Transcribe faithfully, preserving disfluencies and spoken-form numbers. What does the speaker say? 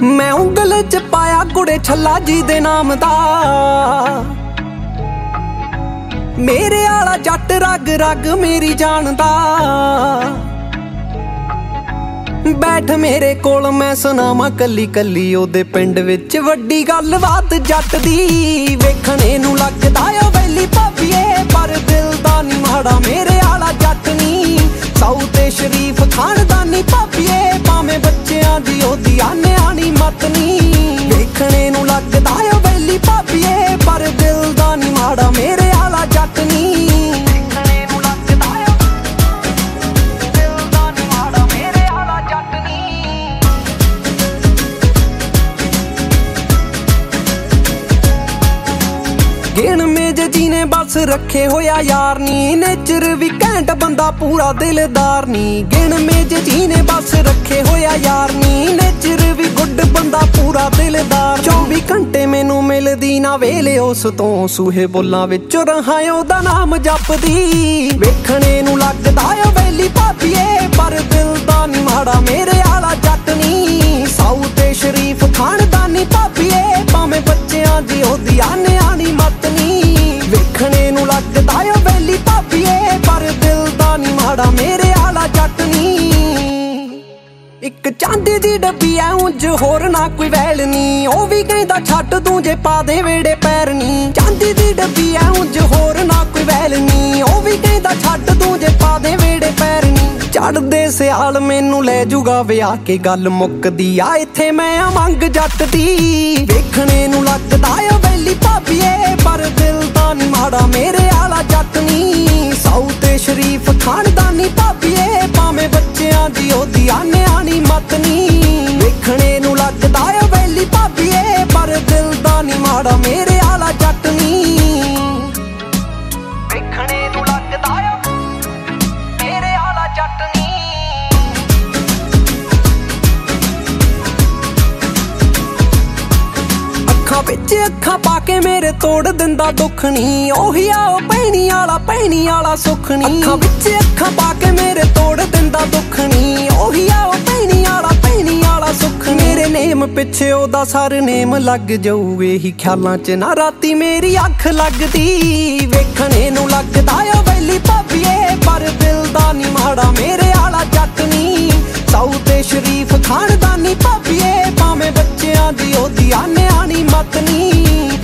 मैं ਉਂਗਲ ਚ ਪਾਇਆ ਕੁੜੇ ਛੱਲਾ ਜੀ ਦੇ ਨਾਮ ਦਾ। ਮੇਰੇ ਆਲਾ ਜੱਟ ਰਗ ਰਗ ਮੇਰੀ ਜਾਣਦਾ। ਬੈਠ ਮੇਰੇ ਕੋਲ ਮੈਂ ਸੁਣਾਵਾਂ ਕੱਲੀ ਕੱਲੀ ਉਹਦੇ ਪਿੰਡ ਵਿੱਚ ਵੱਡੀ ਗੱਲਬਾਤ ਜੱਟ ਦੀ। ਵੇਖਣੇ ਨੂੰ ਲੱਗਦਾ ਓ ਵੈਲੀ ਭਾਬੀਏ ਪਰ ਦਿਲ ਦਾ ਨੀ ਮਾੜਾ ਮੇਰੇ ਆਲਾ ਜੱਟ ਨੀ। ਸਾਊ ਤੇ ਸ਼ਰੀਫ ਖਾਨਦਾਨੀ ਭਾਬੀਏ ਭਾਵੇਂ ਬੱਚਿਆਂ ਦੀ ਉਹਦੀ ਆਨਿਆਣੀ ਮਤ ਨੀ। ਵੇਖਣੇ ਨੂੰ ਲੱਗਦਾ ਓ ਵੈਲੀ ਭਾਬੀਏ ਪਰ ਦਿਲ ਦਾ ਨੀ ਮਾੜਾ ਮੇਰੇ ਆਲਾ ਜੱਟ ਨੀ। ਗਿਣ ਮੇਜ ਜੀ ਨੇ ਬਸ ਰੱਖੇ ਹੋਇਆ ਯਾਰ ਨੀ। ਨੇਚਰ ਵੀ ਘੈਂਟ ਬੰਦਾ ਪੂਰਾ ਦਿਲਦਾਰ ਨੀ। ਗਿਣ ਮੇਜ ਜੀ ਨੇ ਬਸ ਰੱਖੇ ਹੋਇਆ ਯਾਰ ਨੀ। ਨੇਚਰ ਵੀ ਗੁੱਡ ਬੰਦਾ ਪੂਰਾ ਦਿਲਦਾਰ। ਚੌਵੀ ਘੰਟੇ ਮੈਨੂੰ ਮਿਲਦੀ ਨਾ ਵੇਲੇ ਉਸ ਤੋਂ। ਸੂਹੇ ਬੋਲਾਂ ਵਿੱਚੋਂ ਰਹਾ ਉਹਦਾ ਨਾਮ ਜਪਦੀ। ਵੇਖਣੇ ਨੂੰ ਲੱਗਦਾ ਓ ਵੈਲੀ ਭਾਬੀਏ ਪਰ ਦਿਲ ਦਾ ਨੀ ਮਾੜਾ ਮੇਰੇ ਆਲਾ ਜੱਟ ਨੀ। ਸਾਊ ਤੇ ਸ਼ਰੀਫ ਖਾਨਦਾਨੀ ਭਾਬੀਏ ਭਾਵੇਂ ਬੱਚਿਆਂ ਦੀ ਉਹਦੀ ਆਨਿਆਣੀ ਮਤ ਨੀ। ਵੇਖਣੇ ਨੂੰ ਲੱਗਦਾ ਓ ਵੈਲੀ ਭਾਬੀਏ ਪਰ ਦਿਲ ਦਾ ਨੀ ਮਾੜਾ ਮੇਰੇ ਆਲਾ ਜੱਟ ਨੀ। ਇੱਕ ਚਾਂਦੀ ਦੀ ਡੱਬੀ ਐ ਉਂਝ ਹੋਰ ਨਾ ਕੋਈ ਵੈਲ ਨੀ। ਉਹ ਵੀ ਕਹਿੰਦਾ ਛੱਡ ਤੂੰ ਜੇ ਪਾ ਦੇ ਵੇੜੇ ਪੈਰ ਨੀ। ਚਾਂਦੀ ਦੀ ਡੱਬੀ ਐ ਉਂਝ ਹੋਰ ਨਾ ਕੋਈ ਵੈਲ ਨੀ। ਉਹ ਵੀ ਕਹਿੰਦਾ ਛੱਡ ਤੂੰ ਜੇ ਪਾ ਦੇ ਵੇੜੇ ਪੈਰ ਨੀ। ਚੜਦੇ ਸਿਆਲ ਮੈਨੂੰ ਲੈ ਜੂਗਾ ਵਿਆਹ ਕੇ ਗੱਲ ਮੁੱਕਦੀ ਆ ਇੱਥੇ ਮੈਂ ਆ ਮੰਗ ਜੱਟ ਦੀ। ਵੇਖਣੇ ਨੂੰ ਲੱਗਦਾ ਓ ਵੈਲੀ ਭਾਬੀਏ ਪਰ ਦਿਲ ਦਾ ਨੀ ਮਾੜਾ ਮੇਰੇ ਆਲਾ ਜੱਟ ਨੀ। ਸਾਊ ਤੇ ਸ਼ਰੀਫ ਖਾਨਦਾਨੀ ਭਾਬੀਏ ਭਾਵੇਂ ਬੱਚਿਆਂ ਦੀ ਉਹਦੀ ਆਨਿਆਣੀ ਮਤ ਨੀ। ਵੇਖਣੇ ਨੂੰ ਲੱਗਦਾ ਓ ਵੈਲੀ ਭਾਬੀਏ ਪਰ ਦਿਲ ਦਾ ਨੀ ਮਾੜਾ ਮੇਰੇ ਆਲਾ ਜੱਟ ਨੀ। ਵੇਖਣੇ ਨੂੰ ਲੱਗਦਾ ਓ ਮੇਰੇ ਆਲਾ ਜੱਟ ਨੀ। ਅੱਖਾਂ ਵਿੱਚ ਅੱਖਾਂ ਪਾ ਕੇ ਮੇਰੇ ਤੋੜ ਦਿੰਦਾ ਦੁੱਖ ਨੀ। ਉਹੀ ਆ ਉਹ ਭੈਣੀ ਆਲਾ ਭੈਣੀ ਆਲਾ ਸੁੱਖ ਨੀ। ਅੱਖਾਂ ਵਿੱਚ ਅੱਖਾਂ ਪਾ ਕੇ ਮੇਰੇ ਤੋੜ ਦਿੰਦਾ ਦੁੱਖ ਨੀ। ਉਹੀ ਆ ਉਹ ਭੈਣੀ ਆਲਾ ਭੈਣੀ ਆਲਾ ਸੁੱਖ ਨੀ। ਮੇਰੇ ਨੇਮ ਪਿੱਛੇ ਉਹਦਾ ਸਰ ਨੇਮ ਲੱਗ ਜਾਊ ਇਹੀ ਖਿਆਲਾਂ ਚ ਨਾ ਰਾਤੀ ਮੇਰੀ ਅੱਖ ਲੱਗਦੀ। ਵੇਖਣੇ ਨੂੰ ਲੱਗਦਾ ਓ ਵੈਲੀ ਭਾਬੀਏ ਪਰ ਦਿਲ ਦਾ ਨੀ ਮਾੜਾ ਮੇਰੇ ਆਲਾ ਜੱਟ ਨੀ। ਸਾਊ ਤੇ ਸ਼ਰੀਫ ਖਾਨਦਾਨੀ ਭਾਬੀਏ ਭਾਵੇਂ ਬੱਚਿਆਂ ਦੀ ਉਹਦੀ ਆਨਿਆਣੀ ਮਤ ਨੀ।